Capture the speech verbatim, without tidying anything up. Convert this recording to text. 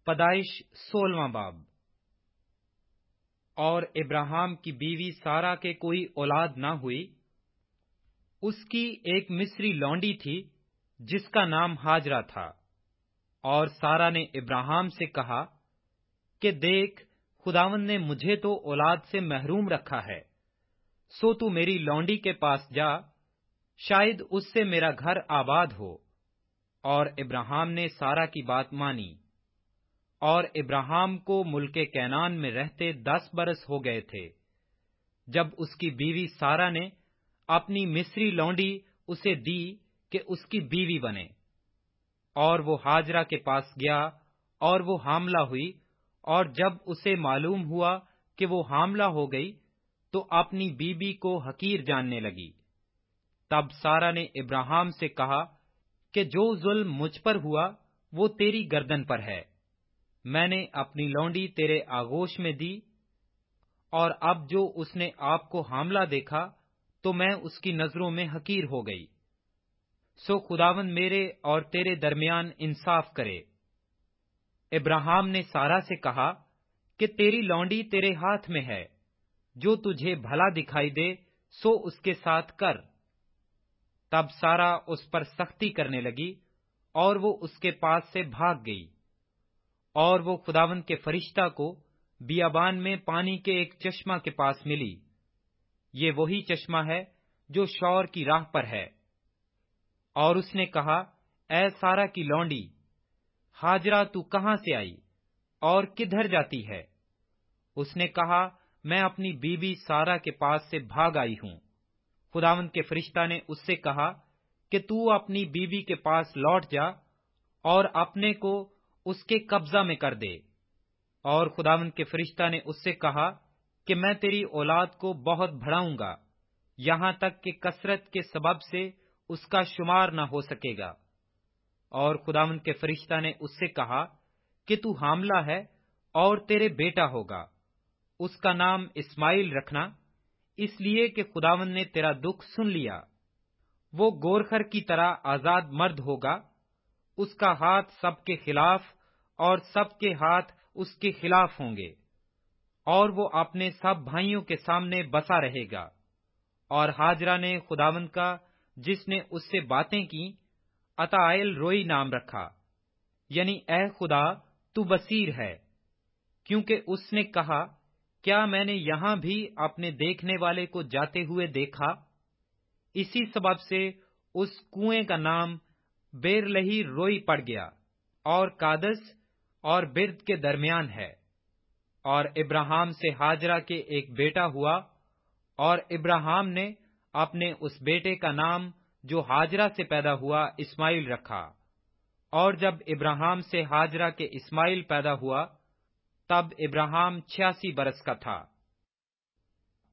پیدائش سولہواں باب۔ اور ابراہیم کی بیوی سارا کے کوئی اولاد نہ ہوئی، اس کی ایک مصری لونڈی تھی جس کا نام ہاجرہ تھا۔ اور سارا نے ابراہیم سے کہا کہ دیکھ، خداوند نے مجھے تو اولاد سے محروم رکھا ہے، سو تو میری لونڈی کے پاس جا، شاید اس سے میرا گھر آباد ہو۔ اور ابراہیم نے سارا کی بات مانی۔ اور ابراہیم کو ملک کینان میں رہتے دس برس ہو گئے تھے جب اس کی بیوی سارا نے اپنی مصری لونڈی اسے دی کہ اس کی بیوی بنے۔ اور وہ ہاجرہ کے پاس گیا اور وہ حاملہ ہوئی، اور جب اسے معلوم ہوا کہ وہ حاملہ ہو گئی تو اپنی بیوی کو حقیر جاننے لگی۔ تب سارا نے ابراہیم سے کہا کہ جو ظلم مجھ پر ہوا وہ تیری گردن پر ہے، میں نے اپنی لونڈی تیرے آغوش میں دی، اور اب جو اس نے آپ کو حاملہ دیکھا تو میں اس کی نظروں میں حقیر ہو گئی۔ سو خداوند میرے اور تیرے درمیان انصاف کرے۔ ابراہیم نے سارا سے کہا کہ تیری لونڈی تیرے ہاتھ میں ہے، جو تجھے بھلا دکھائی دے سو اس کے ساتھ کر۔ تب سارا اس پر سختی کرنے لگی اور وہ اس کے پاس سے بھاگ گئی۔ اور وہ خداوند کے فرشتہ کو بیابان میں پانی کے ایک چشمہ کے پاس ملی۔ یہ وہی چشمہ ہے جو شور کی راہ پر ہے۔ اور اس نے کہا، اے سارا کی لونڈی، ہاجرہ تو کہاں سے آئی اور کدھر جاتی ہے؟ اس نے کہا، میں اپنی بیوی سارا کے پاس سے بھاگ آئی ہوں۔ خداوند کے فرشتہ نے اس سے کہا کہ تو اپنی بیوی کے پاس لوٹ جا اور اپنے کو اس کے قبضہ میں کر دے۔ اور خداوند کے فرشتہ نے اس سے کہا کہ میں تیری اولاد کو بہت بڑھاؤں گا، یہاں تک کہ کثرت کے سبب سے اس کا شمار نہ ہو سکے گا۔ اور خداوند کے فرشتہ نے اس سے کہا کہ تو حاملہ ہے اور تیرے بیٹا ہوگا، اس کا نام اسماعیل رکھنا، اس لیے کہ خداوند نے تیرا دکھ سن لیا۔ وہ گورخر کی طرح آزاد مرد ہوگا، اس کا ہاتھ سب کے خلاف اور سب کے ہاتھ اس کے خلاف ہوں گے، اور وہ اپنے سب بھائیوں کے سامنے بسا رہے گا۔ اور ہاجرہ نے خداوند کا جس نے اس سے باتیں کی عطائل روئی نام رکھا، یعنی اے خدا تو بصیر ہے، کیونکہ اس نے کہا، کیا میں نے یہاں بھی اپنے دیکھنے والے کو جاتے ہوئے دیکھا؟ اسی سبب سے اس کنویں کا نام بیر لہی روئی پڑ گیا، اور کادس اور برد کے درمیان ہے۔ اور ابراہیم سے ہاجرہ کے ایک بیٹا ہوا، اور ابراہیم نے اپنے اس بیٹے کا نام جو ہاجرہ سے پیدا ہوا اسماعیل رکھا۔ اور جب ابراہیم سے ہاجرہ کے اسماعیل پیدا ہوا تب ابراہیم چھیاسی برس کا تھا۔